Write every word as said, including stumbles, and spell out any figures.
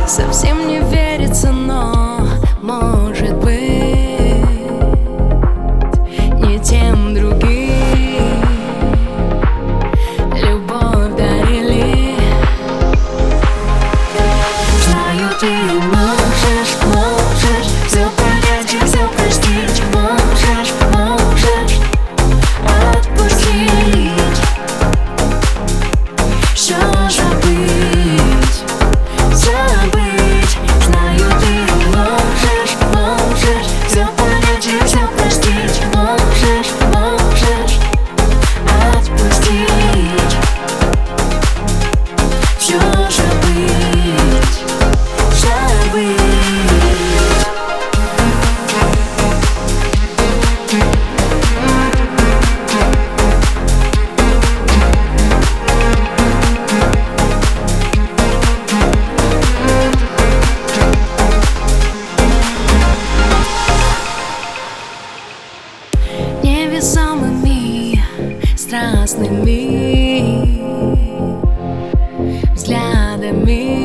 Совсем не верится, но может быть не тем другим любовь дарили. Знаю, ты можешь, можешь все понять и все простить. Можешь, можешь отпустить, все забыть, забыть. Знаю, ты можешь, можешь все понять и все простить. Можешь, можешь отпустить, все забыть, забыть. Невесомыми, страстными взглядами